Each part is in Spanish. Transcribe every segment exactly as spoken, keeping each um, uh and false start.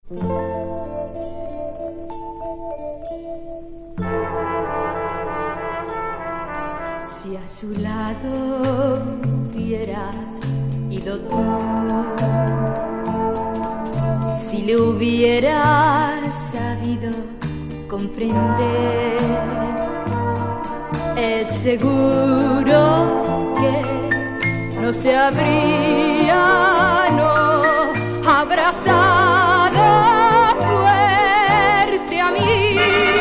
Si a su lado hubieras ido tú, si le hubieras sabido comprender, es seguro que no se habría no abrazado fuerte a mí.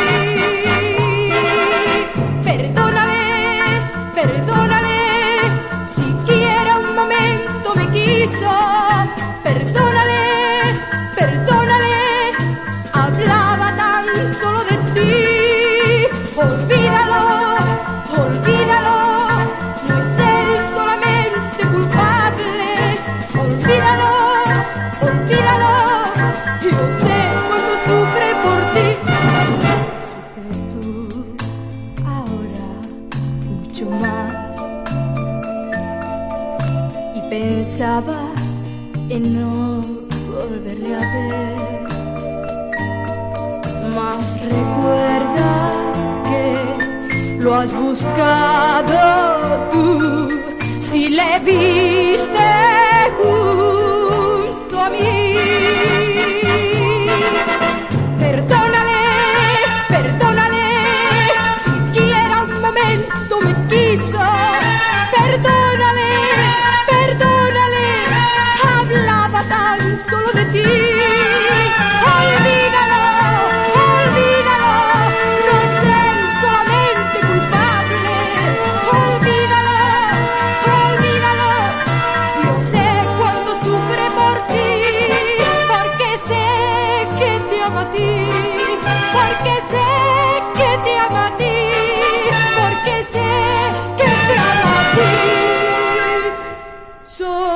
Perdónale, perdónale, siquiera un momento me quiso. Perdónale, perdónale, hablaba tan solo de ti. Olvídalo, olvídalo, no es él solamente culpable. Olvídalo, olvídalo, yo sé cuánto sufre por ti. Sufres tú ahora mucho más, y pensabas en no volverle a ver, mas recuerda que lo has buscado tú, si le viste junto a mí. Perdónale, perdónale, siquiera un momento me quiso. Perdónale, perdónale, hablaba tan solo de ti. Olvídalo, olvídalo, no es él solamente culpable. Olvídalo, olvídalo, yo sé cuánto sufre por ti, porque sé que te ama a ti, porque sé que te ama a ti, porque sé que te ama a ti. Soy